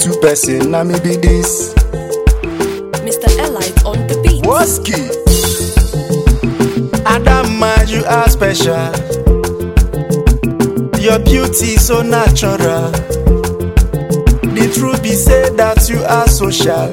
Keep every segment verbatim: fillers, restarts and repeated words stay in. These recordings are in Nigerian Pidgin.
two person, now me be this. Mister Elite on the beat. Woski. Adama, you are special. Your beauty so natural. The truth be said that you are social.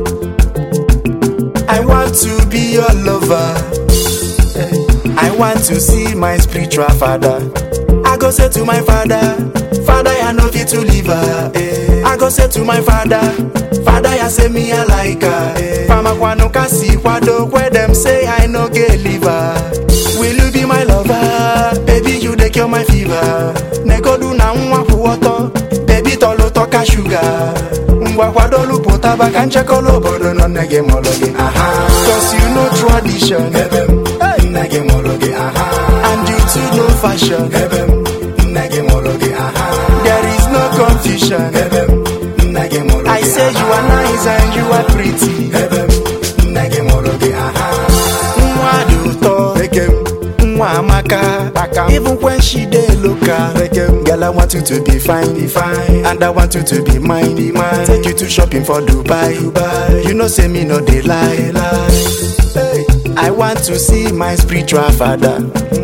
I want to be your lover. I want to see my spiritual father. I go say to my father, Father, I know fit to leave her. Eh. I go say to my father, Father, I say me I like her. Fama kwano kasi kwado where them say I no get liver. Will you be my lover? Baby, you dey cure my fever. Nego do na nwa water. Baby, tolo toka sugar. Ngwa kwado lupo taba kanche kolo bodo no nege mologe. Aha. Cause you know tradition. Hey. Nege mologe. Aha. And you too know fashion. Nege mologe. Aha. There is no confusion. Nege mologe. I say you are nice and you are pretty. Nege mologe. Aha. Nwa do to. Nwa amaka. Even when she dey loca. Girl, I want you to be fine, be fine. And I want you to be mine, be mine. Take you to shopping for Dubai, Dubai. You know say me no dey lie, lie. Hey. I want to see my spiritual father.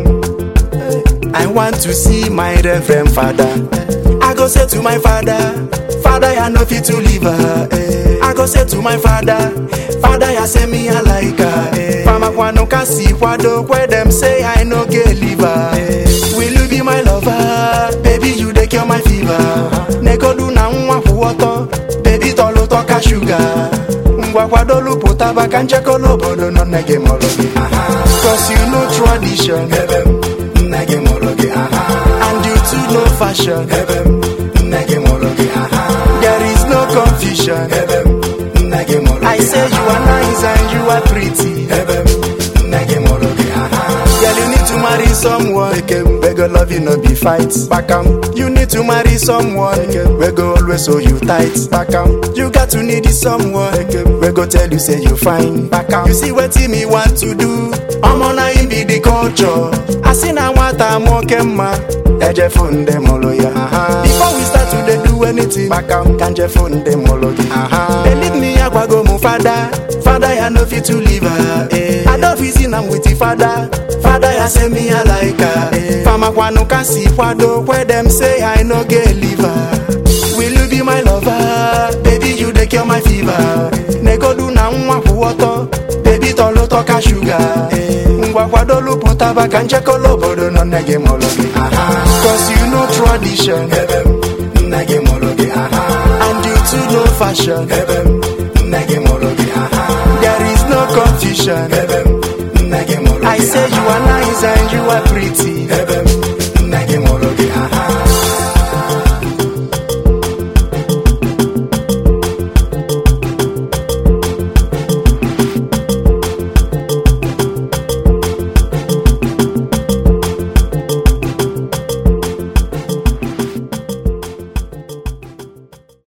I want to see my reverend father. I go say to my father, Father, I know fit to leave her. Eh. I go say to my father, Father, I say me I like her. Eh. Fama kwano kasi kwado where them say I no get liver. Eh. Will you be my lover? Baby, you dey cure my fever. Nego do na nwa water. Baby, tolo toka sugar. Ngwa kwado lupo taba kanche kolo bodo no nege mologe. Cause you know tradition. Nege mologe. And you too know fashion. Nege mologe. There is no confusion. Nege mologe. I say you are nice and you are pretty. Nege mologe. Girl, you need to marry someone. We go love you, no be fights. Back am. You need to marry someone. We go always hold you tight. Back am. You got to need someone. We go tell you say you fine. Back am. You see what me want to do. I'm on a be the culture. I see now what I'm okay, ma. Eje phone dem oloya. Before we start to dey do anything, back am kanje phone dem ologi. Believe me, I go mu father. Father, I know fit to leave her. Eh. I don't visit am with the father. Father, I say me I like her. Eh. Fama kwano kasi kwado where them say I no get liver. Will you be my lover? Baby, you dey cure my fever. Nego do na nwa water. Baby, tolo toka sugar. Eh. Ngwa kwado lupo taba kanche kolo bodo no nege mologe. Cause you know tradition. Nege mologe. And you too know fashion. Nege mologe. There is no confusion. I say you are nice and you are pretty.